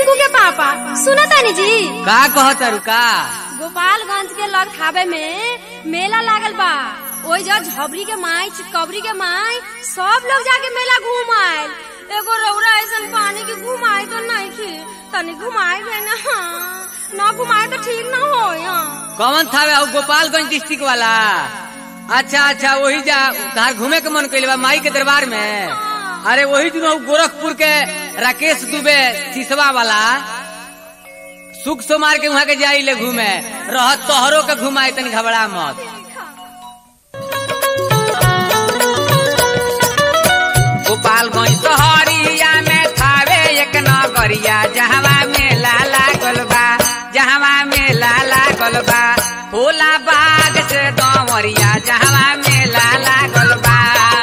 टिंकू के पापा सुना तानी जी का कहत रुका गोपालगंज के लग थावे में मेला लागल बा। ओई जो झबरी के माई चितकबरी के माई सब लोग जाके मेला घूम आयल। एगो रौरा ऐसन पानी के घुमाए तो नहीं थी तनी घुमाए गए ना घुमाए तो ठीक ना हो। कौन थावे गोपालगंज डिस्ट्रिक्ट वाला? अच्छा वही जा तार घूमे के मन कइले बा माई के दरबार में। अरे वही दिन गोरखपुर के राकेश दुबे सिसवा वाला सुख सोमार के वहाँ के जाई ले घूमे रह तोहरो के घुमाए तनी घबरा मत। गोपालगंज शहरिया में थावे एक नगरिया जहवा मेला लागल बा होला बाग से दमरिया जहवा मेला लागल बा।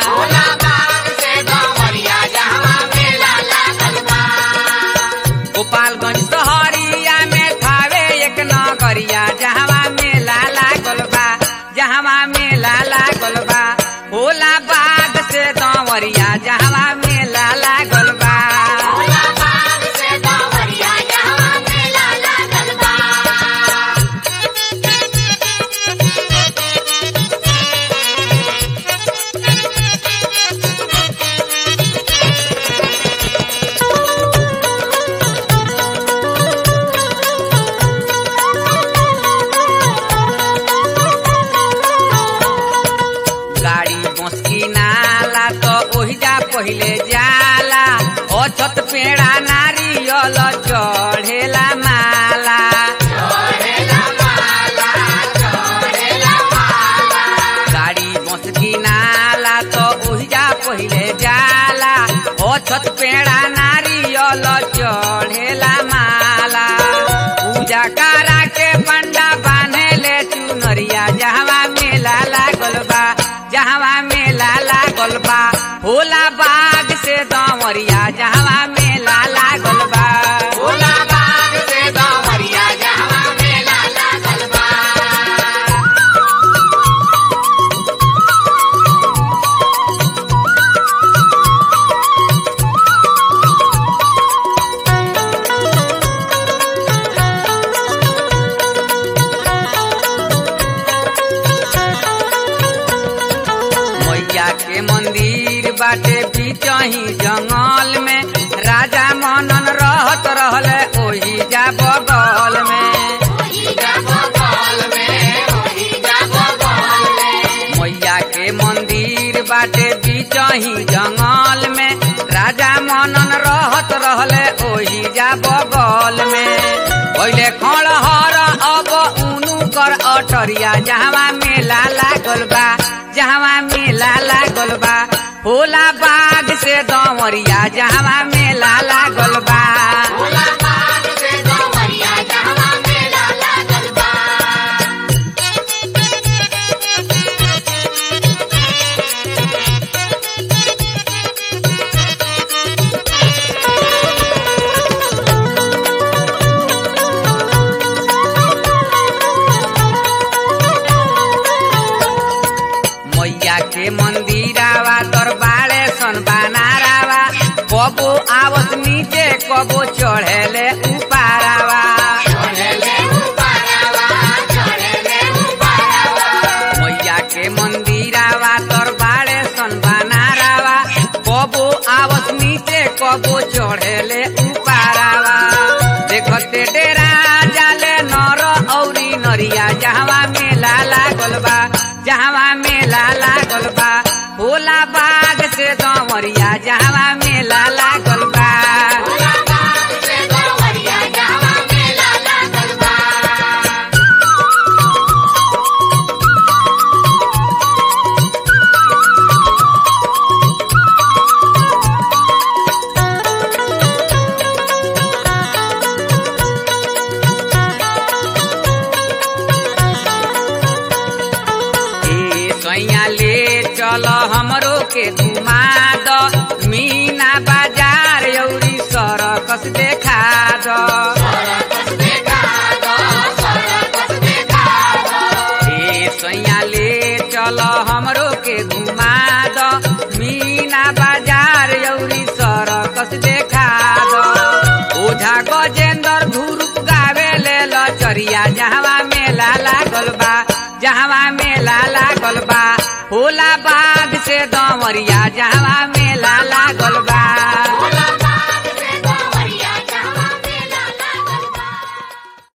गोपालगंज शहरिया में थावे एक नगरिया जहवा मेला लागल बा होला बाग से दमरिया जहवा मेला लागल बा। पहिले जाला अछत पेड़ा नारियल चढ़ेला माला गाड़ी बस किनाला तो ओहिजा पहिले जाला अछत पेड़ा नारियल चढ़ेला माला पूजा करा के पंडा बांधे ले चुनरिया जहवा मेला लागल बा होला बाग से दमरिया जहवा मेला लागल बा। के मंदिर बाटे बीचही जंगल में राजा मनन रहत रहले ओही जा बगल में। मैया के मंदिर बाटे बीचही जंगल में राजा मनन रहत रहले ओही जा बगल में। पहिले खड़हर अब उनु कर अटरिया जहवा मेला लागल बा होला बाग से दमरिया जहवा मेला लागल बा। मैया के मंदिरावा दरबारे सन बनारावा कबो आवत नीचे कबो चढ़ेले उपारावा। मैया के मंदिरावा दरबारे सन बनारावा कबो आवत नीचे कबो चढ़ेले उपारावा। देखते डेरा जाले नर औरी नरिया जहवा मेला लागल बा होला बाग से दमरिया जहवा मेला लागल बा। चल हमरो के घुमा द मीना बाजार यौरी सरकस देखा द। सैया ले चल हमरो के घुमा द मीना बाजार यौरी सरकस देखा द। ओझा देखा गजेंद्र धुरुप गावे ले लचरिया जहवा मेला लागल बा जहवा मेला लागल बा होला बाग से दमरिया जहवा